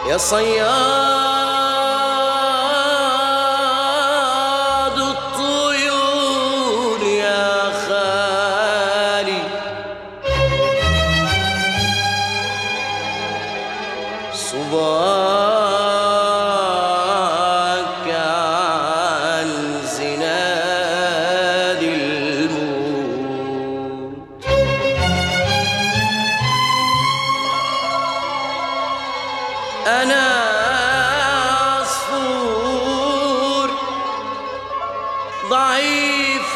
يا صياد الطيور يا خالي، صباك عن زناد الموت. أنا عصفور ضعيف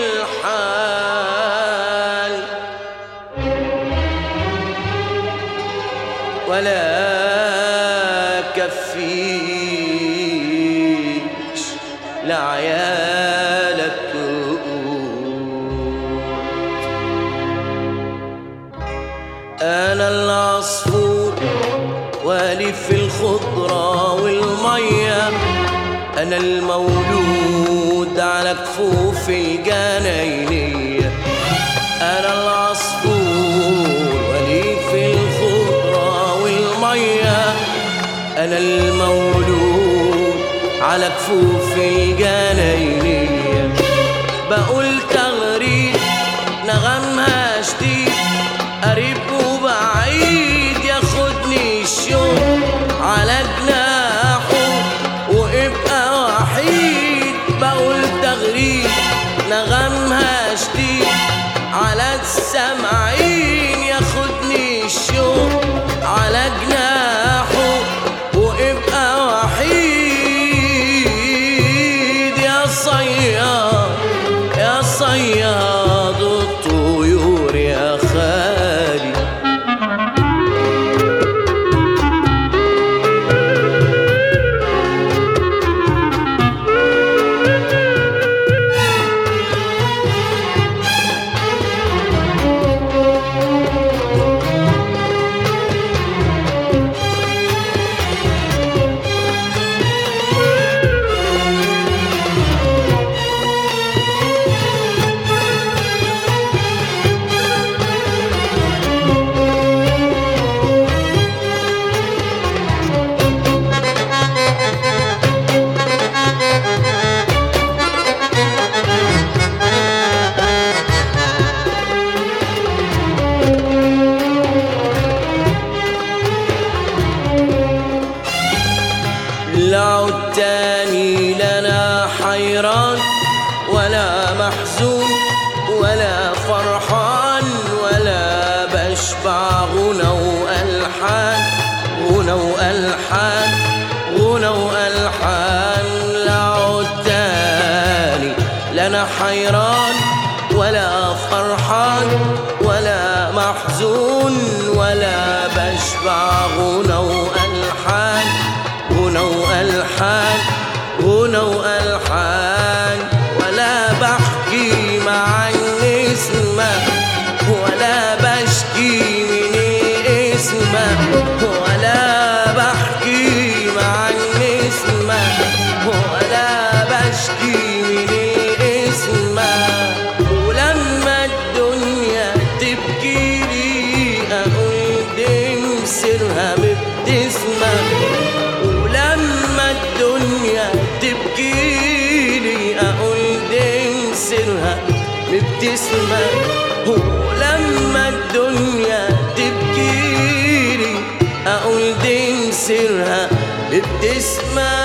الحال، ولا كفيش لعيالك قوت. أنا العصفور والي في الخضرة والمية، أنا المولود على كفوف الجناينية. أنا العصفور والي في الخضرة والمية، أنا المولود على كفوف الجناينية. بقول تغريد نغمها شديد، قريب وبعيد ياخدني الشوق على جناحه وابقى وحيد. بقول تغريد نغمها شديد على السمعين، ياخدني الشوق على جناحه وابقى وحيد. يا صياد يا صياد الطيور يا خالي، لعود تاني لنا حيران، ولا محزون ولا فرحان، ولا بشبع غنى وألحان، غنى وألحان، غنى وألحان. لعود تاني لنا حيران، ولا فرحان ولا محزون، ولا بشبع غنى وألحان، غنى وألحان، غنى وألحان. ولا بحكي مع النسمة ولا بشكي من اسمه، ولا بحكي مع النسمة ولا بشكي من اسمه. ولما الدنيا تبكي لي أقدم سرها مبتسمة، ولما الدنيا تبكيلي أقول دم سرها مبتسمة، ولما الدنيا تبكيلي أقول دم سرها مبتسمة.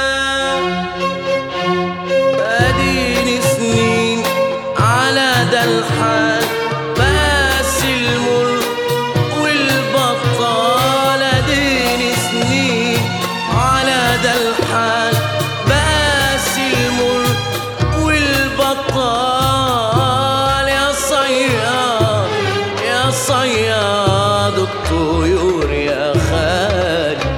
أديني سنين على ده الحال، بس المر والبطال. أديني سنين على ده الحال، بس المر والبطال. يا صياد يا صياد الطيور يا خالي،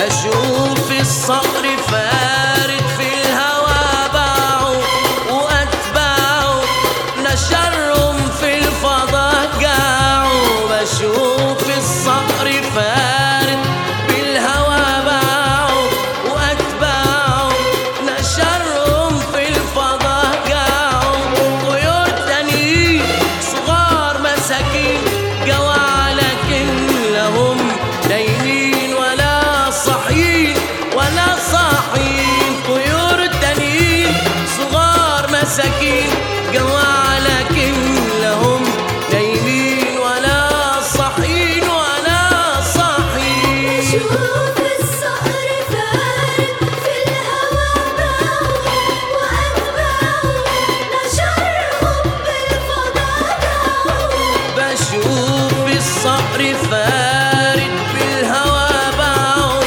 بشوف الصقر فارد في الهوى باعوا وأتباعوا نشرهم في الفضاء جاعوا. بشوف الصقر فارد في الهوى باعوا وأتباعوا نشرهم في الفضاء جاعوا. طيور تانيين صغار مساكين جوا لكن لهم نايمين ولا صاحيين ولا صاحيين. طيور تانيين صغار مساكين جوا لكن لهم نايمين ولا صاحيين ولا صاحيين. بشوف الصقر فارد في الهوى باعوا وأتباعوا نشرهم بالفضاء جاعوا. بشوف الصقر فارد بالهوى باعوا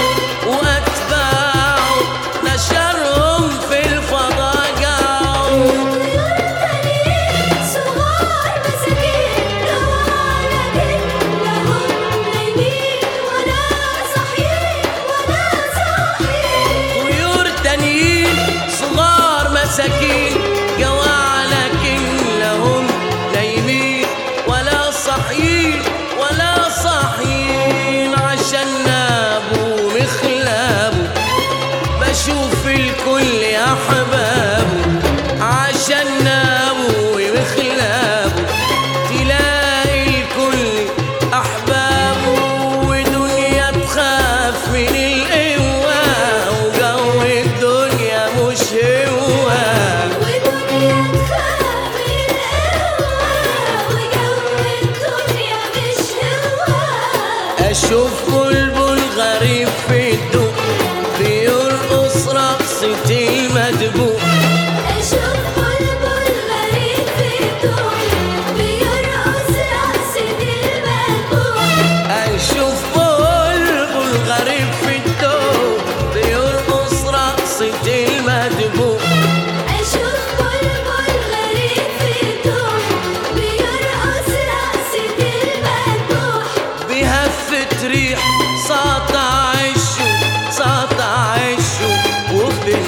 وأتباعوا نشرهم في الفضاء جاعوا. طيور تانيين صغار مساكين جوا لكن لهم نايمين ولا صاحيين ولا صاحيين. طيور تانيين صغار مساكين جوا لكن لهم نايمين ولا صاحيين ولا صاحيين. عشان نابوا مخلابوا بشوف الكل أحبابه. عشان نابوا مخلابه تلاقي الكل أحبابه. ودنيا تخاف من القوة وجو الدنيا مش هوى. ودنيا تخاف من القوة وجو الدنيا مش هوا. أشوف بلبل غريب في الدوق بيرقص رقصة المدبوق. أشوف بلبل غريب في الدوق بيرقص رقصة المدبوح. أشوف بلبل غريب في الدوق بيرقص رقصة المدبوق. أشوف بلبل غريب في الدوق بيرقص رقصة المدبوح. بهفة ريح ساطع عشه ساطع عشه وفين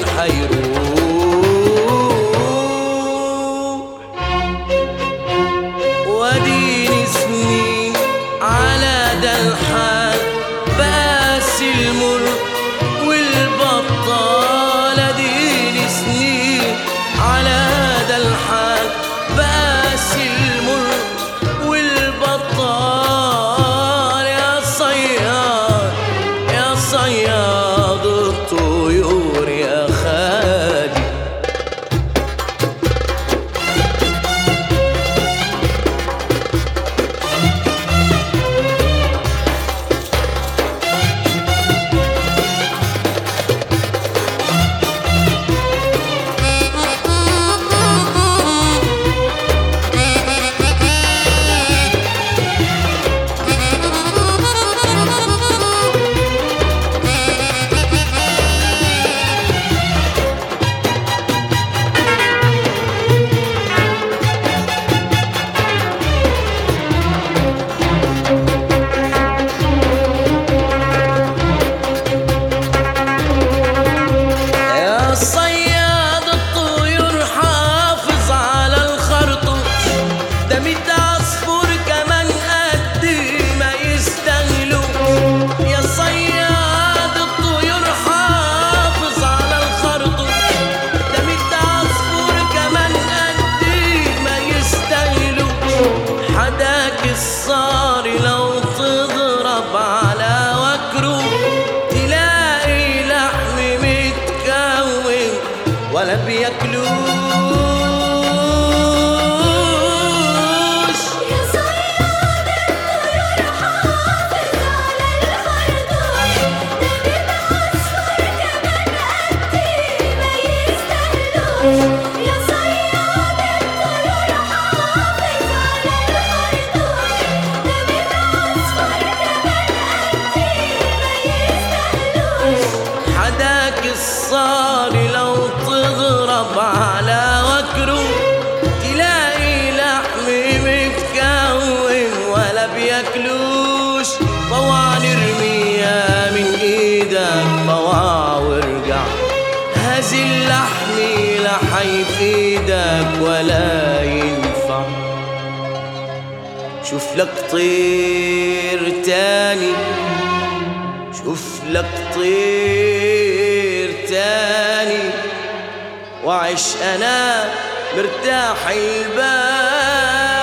حيروح. واديني سنين على ده الحال بقاسي المر والبطال. اديني سنين على ده الحال بقاسي المر والبطال. يا صياد يفيدك ولا ينفع. شوف لك طير تاني، شوف لك طير تاني، وعش أنا مرتاح البال.